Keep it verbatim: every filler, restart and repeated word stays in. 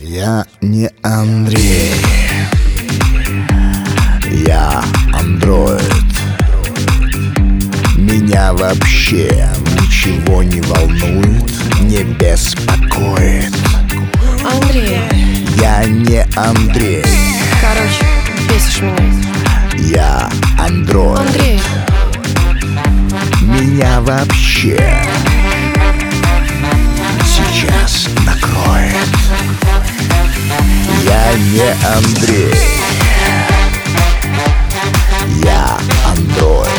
Я не Андрей, я андроид. Меня вообще ничего не волнует, не беспокоит. Андрей. Я не Андрей. Короче, бесишь меня. Я андроид. Андрей. Меня вообще сейчас накроет. Я не Андрей, я андроид.